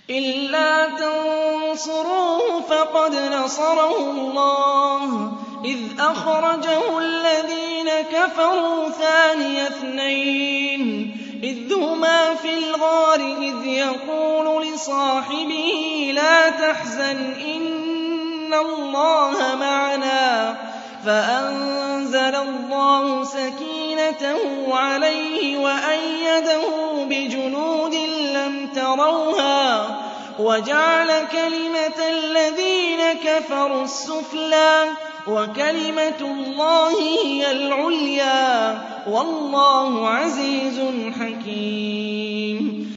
إِلَّا تَنصُرُوهُ فَقَدْ نَصَرَهُ اللَّهُ إِذْ أَخْرَجَهُ الَّذِينَ كَفَرُوا ثَانِيَ اثْنَيْنِ إِذْ هُمَا فِي الْغَارِ إِذْ يَقُولُ لِصَاحِبِهِ لَا تَحْزَنْ إِنَّ اللَّهَ مَعَنَا فَأَنزَلَ اللَّهُ سَكِينَتَهُ عَلَيْهِ وَأَيَّدَهُ بِجُنُودٍ لَّمْ تَرَوْهَا وَجَعَلَ كَلِمَةَ الَّذِينَ كَفَرُوا السُّفْلَىٰ وَكَلِمَةُ اللَّهِ هِيَ الْعُلْيَا ۗ وَاللَّهُ عَزِيزٌ حَكِيمٌ